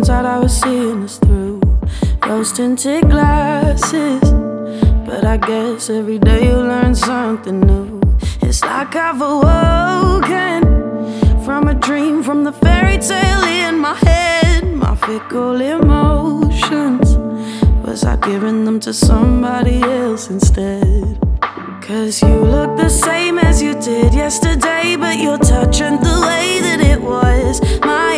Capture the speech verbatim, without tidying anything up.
thought I was seeing us through rose tinted glasses, but I guess every day you learn something new. It's like I've awoken from a dream, from the fairy tale in my head. My fickle emotions, was I giving them to somebody else instead? Cause you look the same as you did yesterday, but your touch and the way that it was my